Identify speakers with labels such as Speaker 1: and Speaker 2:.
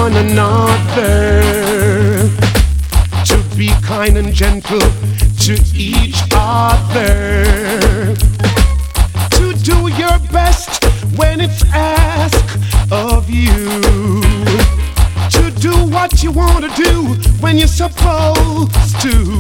Speaker 1: one another, to be kind and gentle to each other, to do your best when it's asked of you, to do what you want to do when you're supposed to.